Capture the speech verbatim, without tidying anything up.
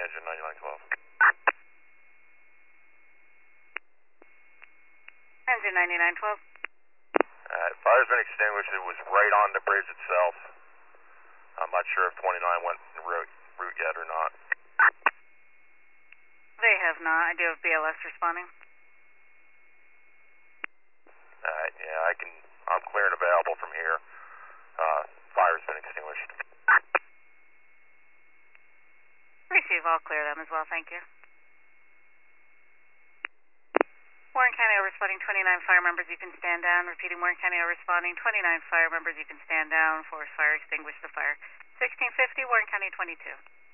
engine ninety-nine twelve. Engine ninety-nine twelve. Uh, fire's been extinguished. It was right on the bridge itself. I'm not sure if twenty-nine went en route, route yet or not. They have not. I do have B L S responding. Alright, yeah, I can, I'm clear and available from here. Uh, fire's been extinguished. Receive, I'll clear them as well, thank you. Warren County responding, twenty-nine fire members, you can stand down. Repeating, Warren County responding, twenty-nine fire members, you can stand down. Forest fire, extinguish the fire. sixteen fifty, Warren County twenty-two.